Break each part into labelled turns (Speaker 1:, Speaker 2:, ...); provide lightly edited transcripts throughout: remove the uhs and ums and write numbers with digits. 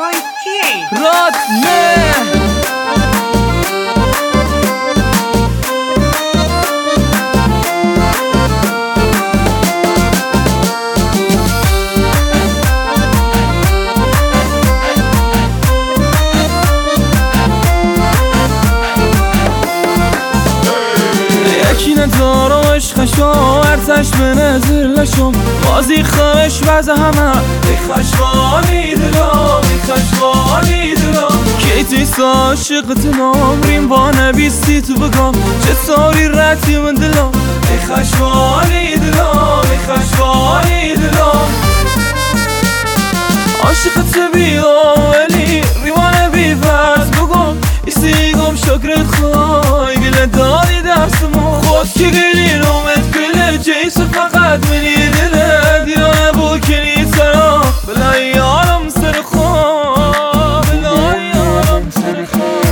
Speaker 1: وای کیه؟
Speaker 2: راد نه یکی ندارم عشقشو ارزش به نظر لشم بازی خمش وزه همه خشمانی دلم خشمانی دلم کیتی عاشق دلم ریم با نبیستی تو بگم چطوری رتی من دلم خشمانی دلم خشمانی دلم عاشقت بیام ولی ریوانه بیفرد بگم استیگم شکر خواهی گله دادی دستمو خود که گلی رومت گله جیس فقط منی دله دیرانه بو کنی سرا بلا یارم سر خواه بلا یارم سر خواه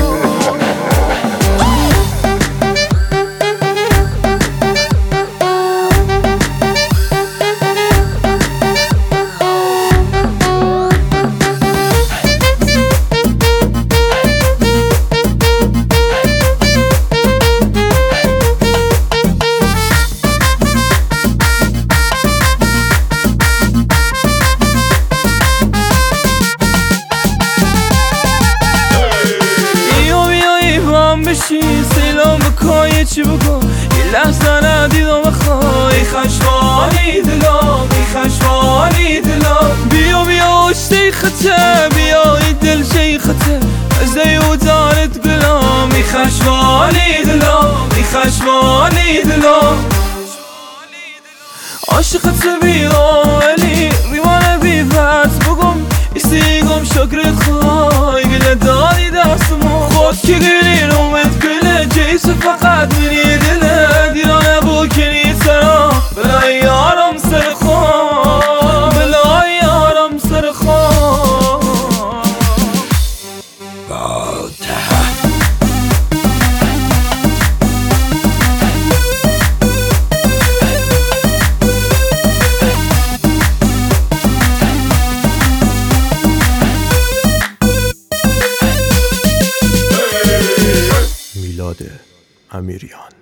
Speaker 2: بشی سیلام بکای چی بگو یه لحظه ندیدم بخوای خشمانی دلم خشمانی دلم بیا اشتی خطه بیا ای دل شیخته از دیوتانت گلم خشمانی دلم خشمانی دلم عاشقت بیام ولی ریوانه بیفت بگم استیگم شکر خواهی گله دادی دستمو خود که گلی رومت گله جیس فقط منی دله دیرانه بو کنی سرا بلا یارم سر خواه بلا یارم سر خواه
Speaker 3: میلاد امیریان.